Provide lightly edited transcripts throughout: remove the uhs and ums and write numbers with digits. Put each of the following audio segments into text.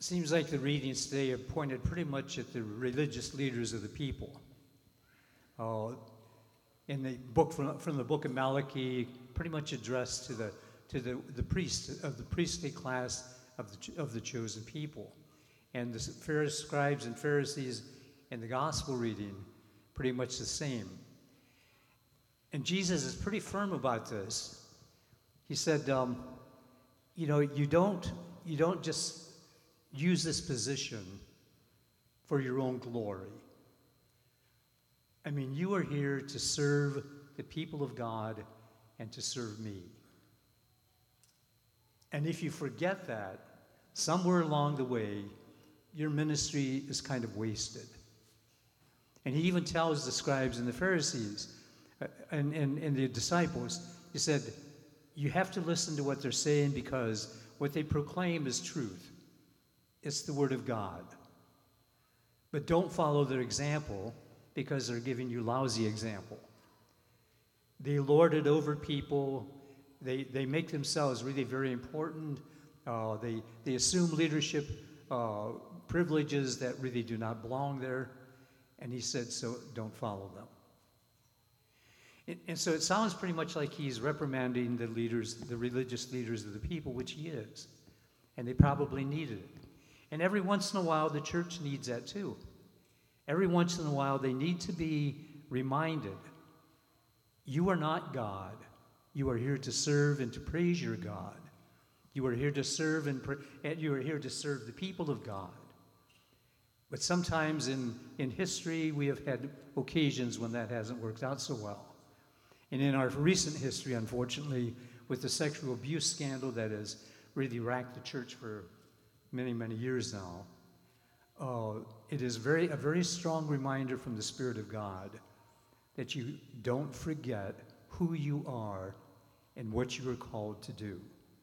Seems like the readings today have pointed pretty much at the religious leaders of the people. In the book from the book of Malachi, pretty much addressed to the priest of the priestly class of the chosen people, and the Pharisees, scribes and Pharisees in the gospel reading, pretty much the same. And Jesus is pretty firm about this. He said, you don't just use this position for your own glory. I mean, you are here to serve the people of God and to serve me. And if you forget that, somewhere along the way, your ministry is kind of wasted. And he even tells the scribes and the Pharisees and the disciples, he said, you have to listen to what they're saying because what they proclaim is truth. It's the word of God. But don't follow their example because they're giving you lousy example. They lord it over people. They make themselves really very important. They assume leadership privileges that really do not belong there. And he said, so don't follow them. And so it sounds pretty much like he's reprimanding the leaders, the religious leaders of the people, which he is. And they probably needed it. And every once in a while, the church needs that too. Every once in a while, they need to be reminded, you are not God. You are here to serve and to praise your God. You are here to serve and you are here to serve the people of God. But sometimes in history, we have had occasions when that hasn't worked out so well. And in our recent history, unfortunately, with the sexual abuse scandal that has really racked the church for many, many years now, it is a very strong reminder from the Spirit of God that you don't forget who you are and what you are called to do.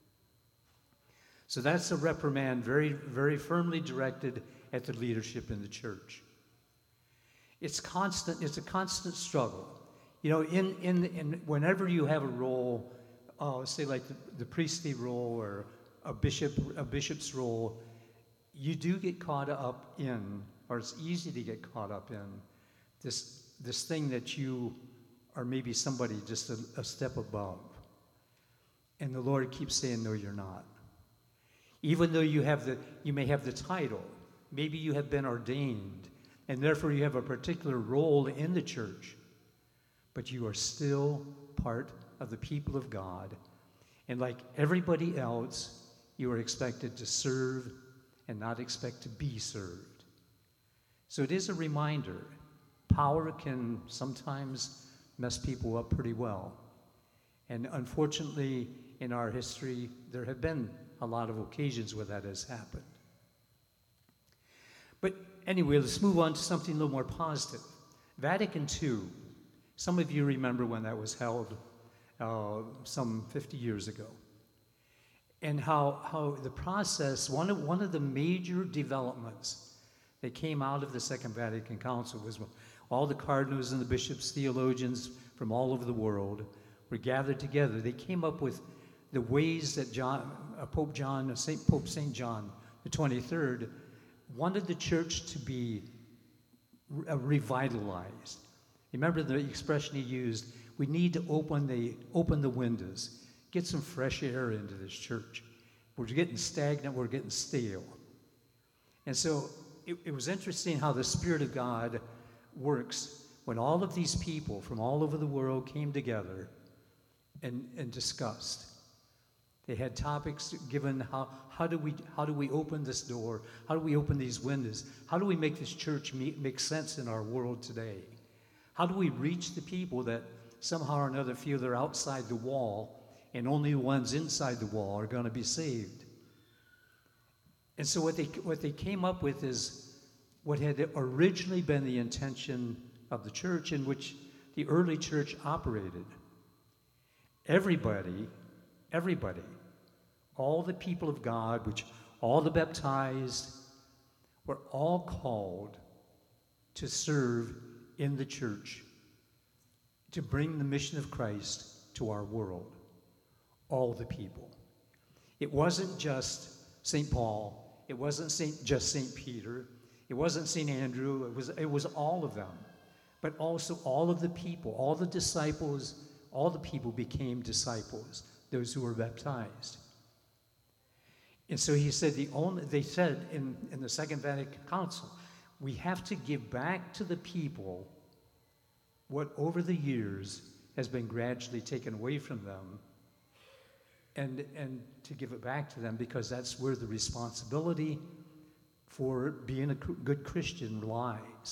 So that's a reprimand very, very firmly directed at the leadership in the church. It's a constant struggle. You know, in whenever you have a role, say like the priestly role or a bishop's role, you do get caught up in, or it's easy to get caught up in, this thing that you are maybe somebody just a step above. And the Lord keeps saying, no, you're not. Even though you may have the title, maybe you have been ordained, and therefore you have a particular role in the church, but you are still part of the people of God. And like everybody else, you are expected to serve and not expect to be served. So it is a reminder. Power can sometimes mess people up pretty well. And unfortunately, in our history, there have been a lot of occasions where that has happened. But anyway, let's move on to something a little more positive. Vatican II. Some of you remember when that was held some 50 years ago. And how the process, one of the major developments that came out of the Second Vatican Council was all the cardinals and the bishops, theologians from all over the world were gathered together. They came up with the ways that Pope St. John the 23rd wanted the church to be revitalized. Remember the expression he used, we need to open the windows, get some fresh air into this church. We're getting stagnant, we're getting stale. And so it was interesting how the Spirit of God works when all of these people from all over the world came together and discussed. They had topics given, how do we open this door? How do we open these windows? How do we make this church make sense in our world today? How do we reach the people that somehow or another feel they're outside the wall and only the ones inside the wall are going to be saved? And so what they came up with is what had originally been the intention of the church in which the early church operated. Everybody, all the people of God, which all the baptized, were all called to serve in the church, to bring the mission of Christ to our world. All the people. It wasn't just St. Paul, It wasn't just St. Peter. It wasn't St. Andrew. It was all of them. But also all of the people, all the disciples, all the people became disciples, those who were baptized. And so he said, they said in the Second Vatican Council, we have to give back to the people what over the years has been gradually taken away from them, and to give it back to them, because that's where the responsibility for being a good Christian lies.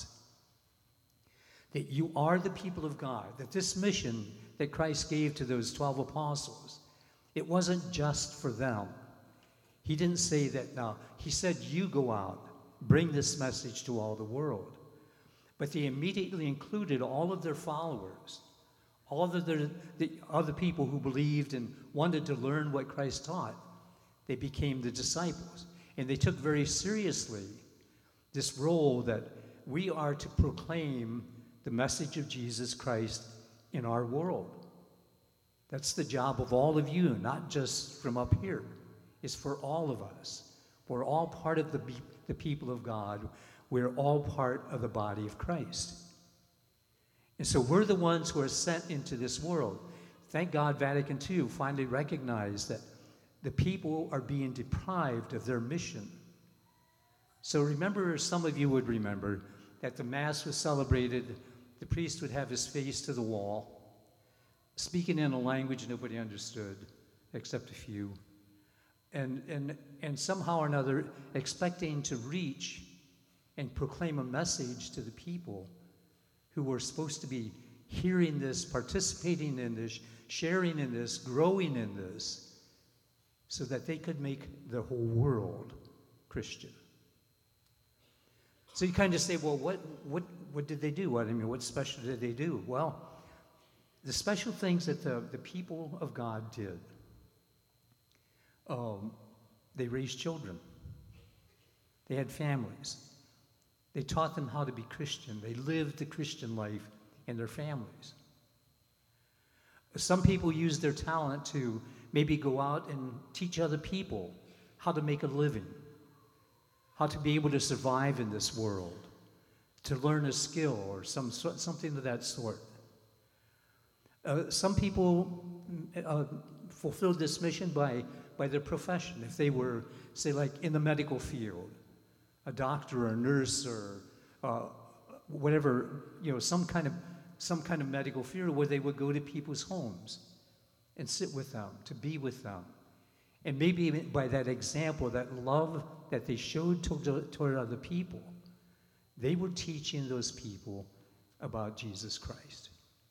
That you are the people of God, that this mission that Christ gave to those 12 apostles, it wasn't just for them. He didn't say that now. He said, you go out, bring this message to all the world. But they immediately included all of their followers, all of the other people who believed and wanted to learn what Christ taught. They became the disciples. And they took very seriously this role that we are to proclaim the message of Jesus Christ in our world. That's the job of all of you, not just from up here. It's for all of us. We're all part of the people of God. We're all part of the body of Christ. And so we're the ones who are sent into this world. Thank God Vatican II finally recognized that the people are being deprived of their mission. So remember, some of you would remember, that the Mass was celebrated, the priest would have his face to the wall, speaking in a language nobody understood, except a few, and somehow or another expecting to reach and proclaim a message to the people who were supposed to be hearing this, participating in this, sharing in this, growing in this, so that they could make the whole world Christian. So you kind of say, well, what did they do? What special did they do? Well, the special things that the people of God did, they raised children. They had families. They taught them how to be Christian. They lived the Christian life in their families. Some people used their talent to maybe go out and teach other people how to make a living, how to be able to survive in this world, to learn a skill or something of that sort. Some people fulfilled this mission by their profession. If they were, say, like in the medical field, a doctor or a nurse or whatever, some kind of medical field where they would go to people's homes and sit with them, to be with them. And maybe even by that example, that love that they showed toward other people, they were teaching those people about Jesus Christ.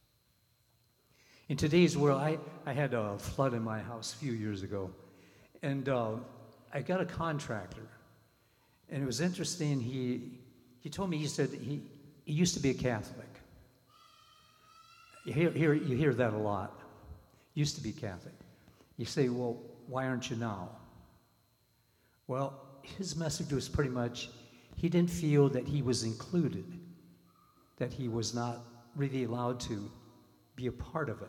In today's world, I had a flood in my house a few years ago, and I got a contractor. And it was interesting, he told me, he said he used to be a Catholic. You hear that a lot. Used to be Catholic. You say, well, why aren't you now? Well, his message was pretty much, he didn't feel that he was included, that he was not really allowed to be a part of it.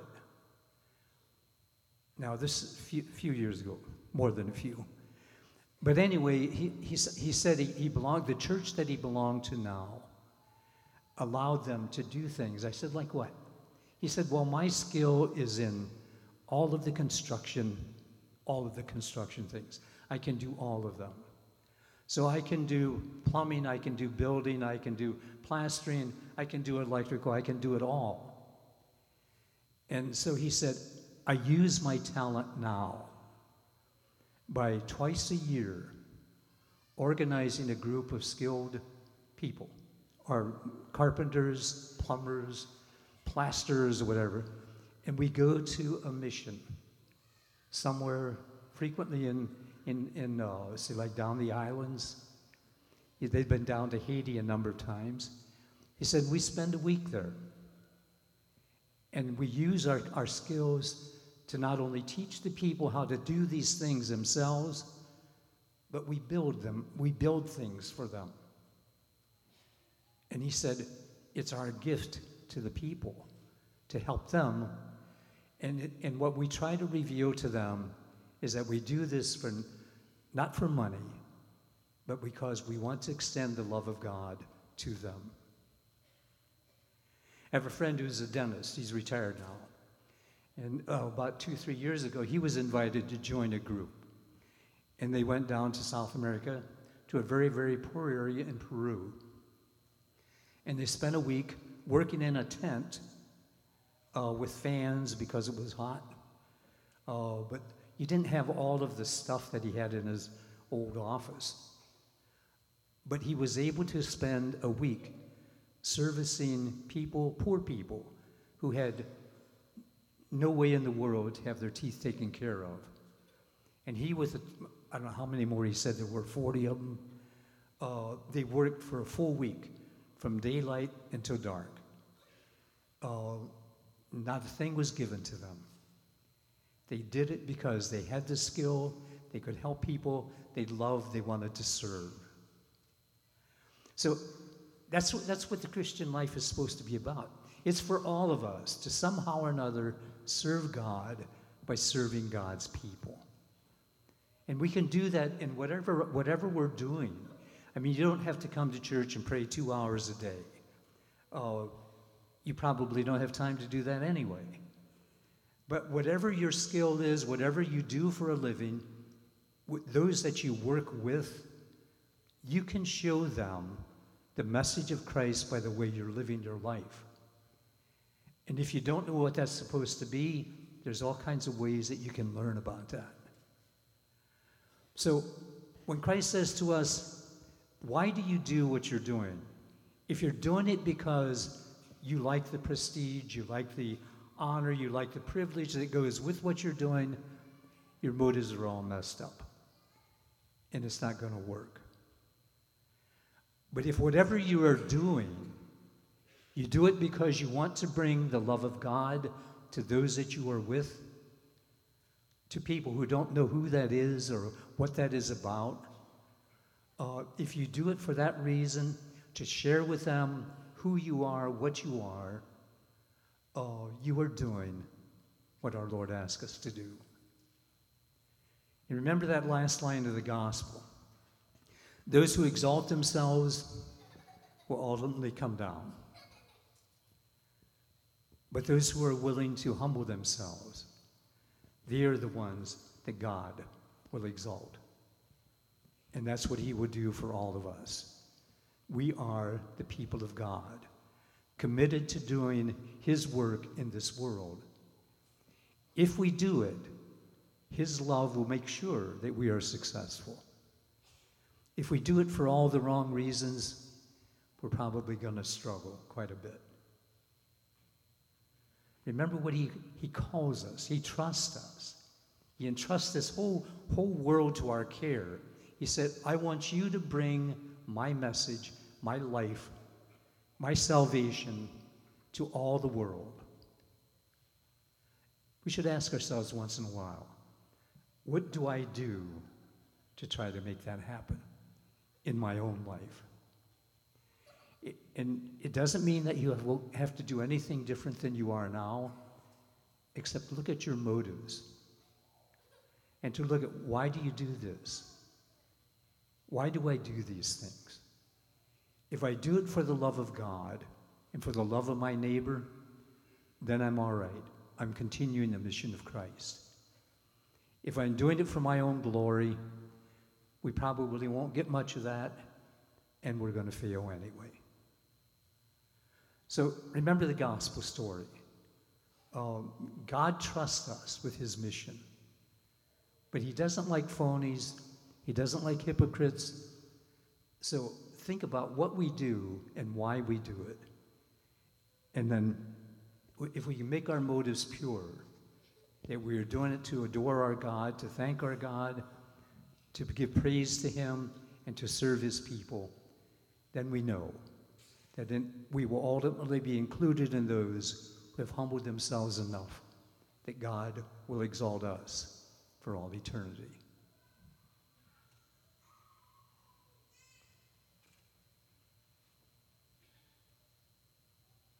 Now, this is a few years ago, more than a few. But anyway, he said he belonged, the church that he belonged to now allowed them to do things. I said, like what? He said, well, my skill is in all of the construction things. I can do all of them. So I can do plumbing, I can do building, I can do plastering, I can do electrical, I can do it all. And so he said, I use my talent now by twice a year organizing a group of skilled people, or carpenters, plumbers, plasterers, or whatever, and we go to a mission somewhere, frequently in say like down the islands. They've been down to Haiti a number of times. He said, we spend a week there. And we use our skills to not only teach the people how to do these things themselves, but we build things for them. And he said, it's our gift to the people to help them. And what we try to reveal to them is that we do this not for money, but because we want to extend the love of God to them. I have a friend who's a dentist. He's retired now. And about 2-3 years ago, he was invited to join a group. And they went down to South America to a very, very poor area in Peru. And they spent a week working in a tent with fans because it was hot. But he didn't have all of the stuff that he had in his old office. But he was able to spend a week servicing people, poor people, who had no way in the world to have their teeth taken care of. And he, with, I don't know how many more he said, there were 40 of them. They worked for a full week, from daylight until dark. Not a thing was given to them. They did it because they had the skill, they could help people, they loved, they wanted to serve. So that's what the Christian life is supposed to be about. It's for all of us to somehow or another serve God by serving God's people. And we can do that in whatever we're doing. I mean, you don't have to come to church and pray 2 hours a day. You probably don't have time to do that anyway. But whatever your skill is, whatever you do for a living, those that you work with, you can show them the message of Christ by the way you're living your life. And if you don't know what that's supposed to be, there's all kinds of ways that you can learn about that. So when Christ says to us, why do you do what you're doing? If you're doing it because you like the prestige, you like the honor, you like the privilege that goes with what you're doing, your motives are all messed up. And it's not going to work. But if whatever you are doing, you do it because you want to bring the love of God to those that you are with, to people who don't know who that is or what that is about, if you do it for that reason, to share with them who you are, what you are doing what our Lord asks us to do. You remember that last line of the gospel. Those who exalt themselves will ultimately come down. But those who are willing to humble themselves, they are the ones that God will exalt. And that's what he would do for all of us. We are the people of God, committed to doing his work in this world. If we do it, his love will make sure that we are successful. If we do it for all the wrong reasons, we're probably going to struggle quite a bit. Remember what he calls us. He trusts us. He entrusts this whole world to our care. He said, I want you to bring my message, my life, my salvation to all the world. We should ask ourselves once in a while, what do I do to try to make that happen in my own life? And it doesn't mean that you have to do anything different than you are now, except look at your motives and to look at, why do you do this? Why do I do these things? If I do it for the love of God and for the love of my neighbor, then I'm all right. I'm continuing the mission of Christ. If I'm doing it for my own glory, we probably won't get much of that, and we're going to fail anyway. So remember the gospel story. God trusts us with his mission, but he doesn't like phonies. He doesn't like hypocrites. So think about what we do and why we do it. And then if we can make our motives pure, that we are doing it to adore our God, to thank our God, to give praise to him, and to serve his people, then we know that we will ultimately be included in those who have humbled themselves enough that God will exalt us for all eternity.